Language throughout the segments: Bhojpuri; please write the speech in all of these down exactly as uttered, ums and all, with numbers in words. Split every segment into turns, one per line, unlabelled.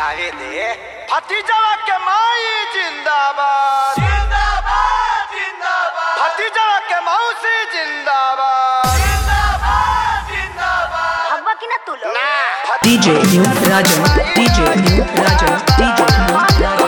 गावे दे। भतीजवा के माई जिंदाबाद जिंदाबाद जिंदाबाद, भतीजवा के मौसी जिंदाबाद जिंदाबाद जिंदाबाद।
भगवा की ना तू लोग
ना
DJ new Rajan, DJ new Rajan, DJ new Rajan.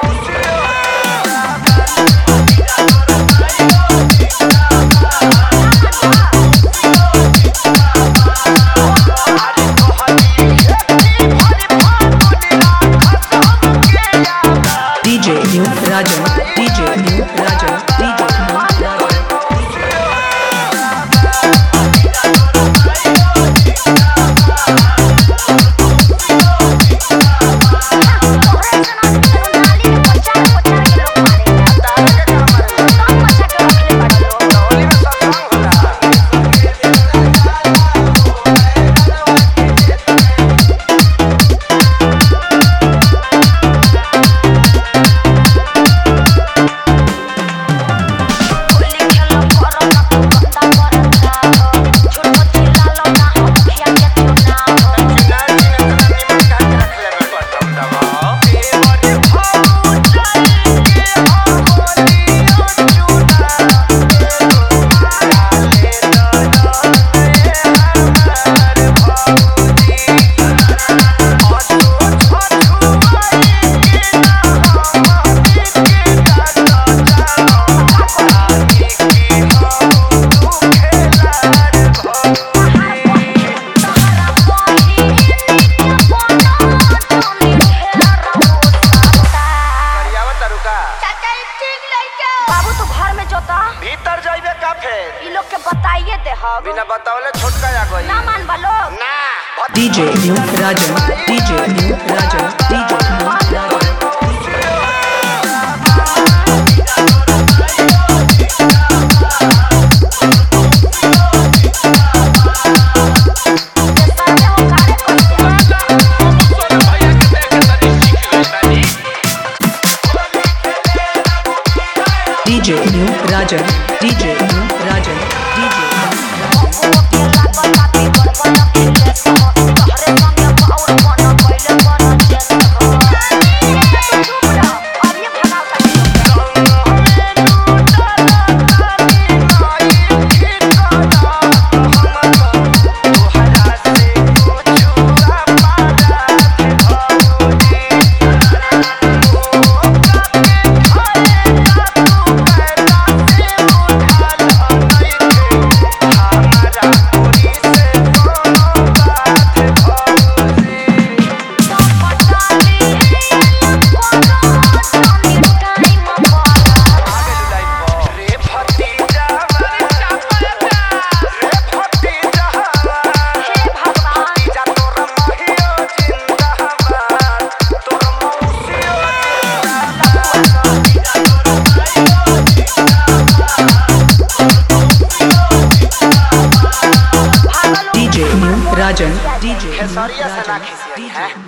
DJ new Rajan, DJ new Rajan, DJ new Rajan.
भीतर जाइबे का फेर
ई लोग के बताइए दे हम
बिना बतावले छोटका आ गई
ना मान बा लोग
ना।
DJ new Rajan, DJ new Rajan, DJ new Rajan. DJ new Rajan, DJ new Rajan, DJ Rajan, DJ
Khesariya से ना खींचिए हैं।